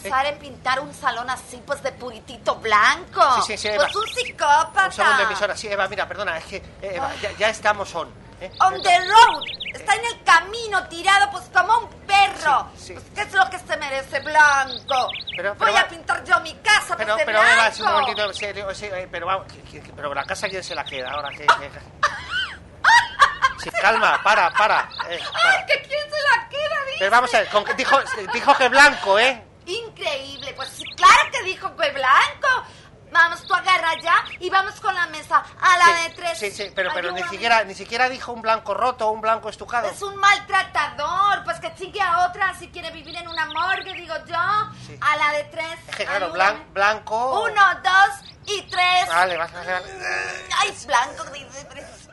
pensar en pintar un salón así, pues de puritito blanco. Sí, Eva. Pues un psicópata. Un segundo, emisora. Sí, Eva, mira, perdona, es que Eva, ya estamos on. On the road. Está en el camino, tirado pues como un perro. Sí. Pues, ¿qué es lo que se merece, blanco? Voy a pintar yo mi casa, pues de pero blanco. Eva, un momentito, sí, pero vamos, pero la casa, ¿quién se la queda ahora? Sí, calma, para. ¡Ay, que quién se la queda, dice! Pero vamos a ver, dijo que blanco, ¿eh? Increíble, pues sí, claro que dijo que blanco. Vamos, tú agarra ya y vamos con la mesa a la de 3. Sí, pero ni siquiera dijo un blanco roto o un blanco estucado. Es un maltratador, pues que chingue a otra si quiere vivir en una morgue, digo yo. Sí. A la de 3. Es que claro, blanco... 1, 2 y 3. Vale. Ay, blanco, dice 3.